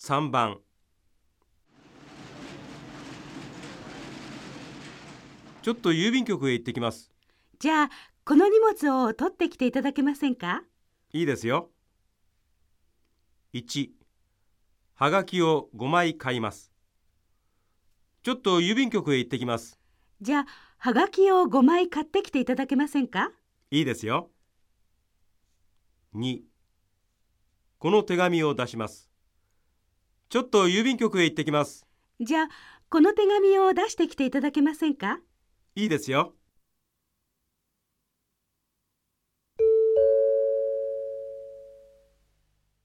3番。ちょっと郵便局へ行ってきます。 じゃあ、この荷物を取ってきていただけませんか？ いいですよ。1、はがきを5枚買います。ちょっと郵便局へ行ってきます。 じゃあ、はがきを5枚買ってきていただけませんか？ いいですよ。2、この手紙を出します。ちょっと郵便局へ行ってきます。 じゃあ、この手紙を出してきていただけませんか？ いいですよ。